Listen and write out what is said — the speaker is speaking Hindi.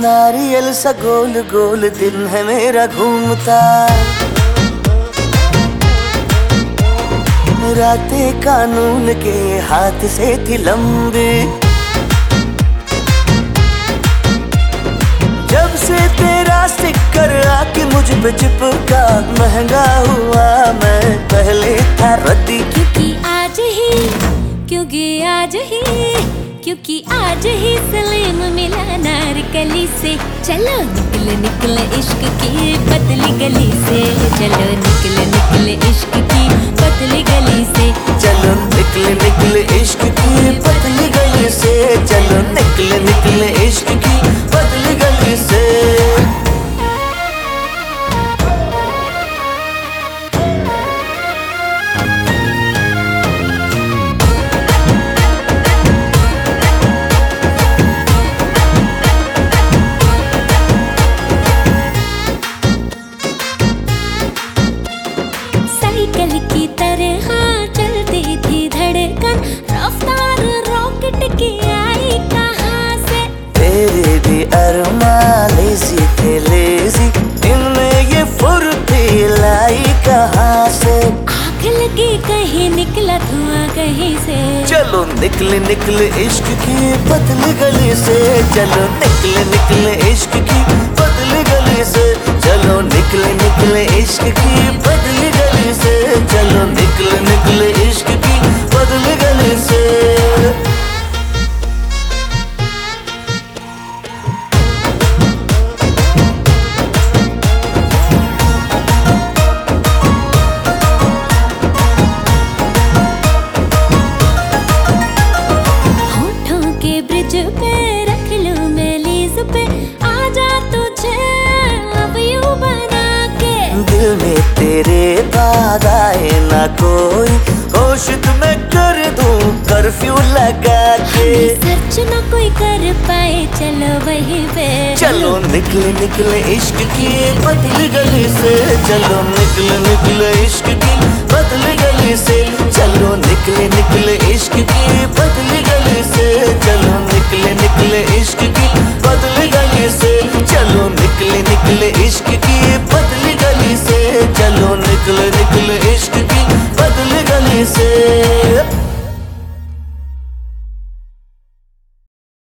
नारियल सा गोल गोल दिल है मेरा घूमता, रातें कानून के हाथ से थी लंबी, जब से तेरा स्टिकर आके मुझ पे चिपका, महंगा हुआ मैं पहले था रद्दी। क्योंकि आज ही सलीम मिला नारकली से। चलो निकले निकले इश्क की पतली गली से, चलो निकले निकले इश्क की पतली गली से, चलो निकले निकले इश्क की पतली गली से, चलो निकले निकले इश्क की पतली गली से। साइकिल की तरह चलती थी धड़कन, रफ्तार रॉकेट की आई कहाँ से। तेरे भी अरमां लेजी थे लेजी, इनमें ये फुर्ती लाई कहाँ से। आग लगी कहीं निकला धुआं कहीं से, चलो निकले निकले इश्क की पतली गली से, चलो निकले निकले इश्क की पतली गली से, चलो निकले निकले इश्क की पतली गली से, चलो निकले निकले इश्क की पतली गली से। पे रख लूं मैं लीज पे, आजा तुझे लव यू बना के। दिल में तेरे बाद आए ना कोई, होश तुम्हें कर दूं कर्फ्यू लगा के। सर्च ना कोई कर पाए, चलो वहीं पे। चलो निकले निकले इश्क की पतली गली से, चलो निकले निकले इश्क की पतली गली से, चलो निकले निकले इश्क की पतली गली से, चलो निकले निकले